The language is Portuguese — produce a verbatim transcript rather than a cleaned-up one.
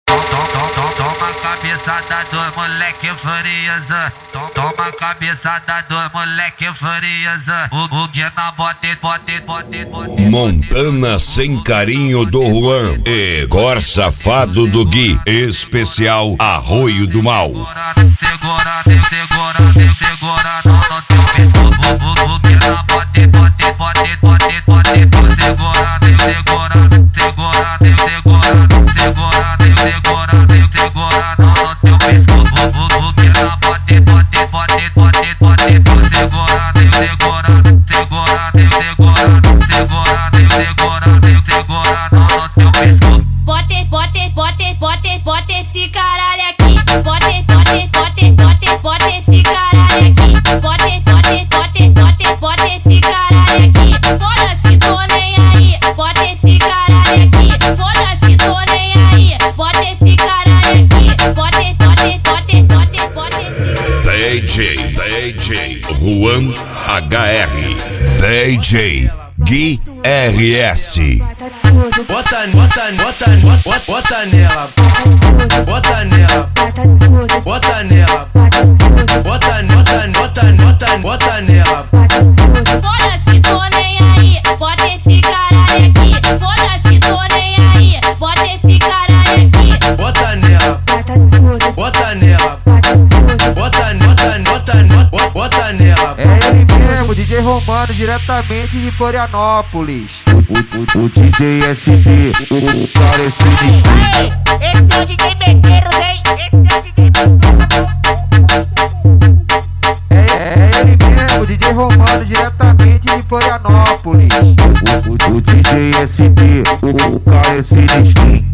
Toma cabeçada do moleque furiosa. Toma cabeçada do moleque furiosa. O que na bote, bote, bote, bote. Montana sem carinho do Juan e Cor Safado do Gui. Especial Arroio do Mal. Segura, segura, segura no teu pescoço. O que na bote, bote, bote, bote, bote. Segura, segura, segura, segura, segura, segura, segura no teu pescoço. O que na bote, bote, bote, bote, bote. Segura, segura, segura, segura, segura, segura, segura no teu pescoço. Bota, bota, bota, bota, bota esse caralho aqui. Bota, bota, bota, bota, bota esse caralho aqui. Bota, bota, bota, bota, bota esse caralho aqui. Foda-se, tô nem aí. Bota esse caralho aqui. Foda-se, tô nem aí. Bota esse caralho aqui. Bota, bota, bota, bota, bota esse caralho. D J, D J Juan H R, D J Gui R S. Bota, bota, bota, bota, bota nela, bota nela, bota nela, bota, bota, bota, bota, bota nela. Foda-se, tô nem aí. Bota esse caralho aqui. Foda-se, tô nem aí. Bota esse caralho aqui. Bota nela, bota nela, bota, bota, bota, bota, bota nela. É ele mesmo, D J Romano, diretamente de Florianópolis. O, o, o D J S D, o, o cara é sinistro. Aê, esse é o D J Medeiros, hein? Esse é o D J Medeiros. É, é ele mesmo, D J Romano, diretamente de Florianópolis. O, o, o D J S D, o, o cara é sinistro.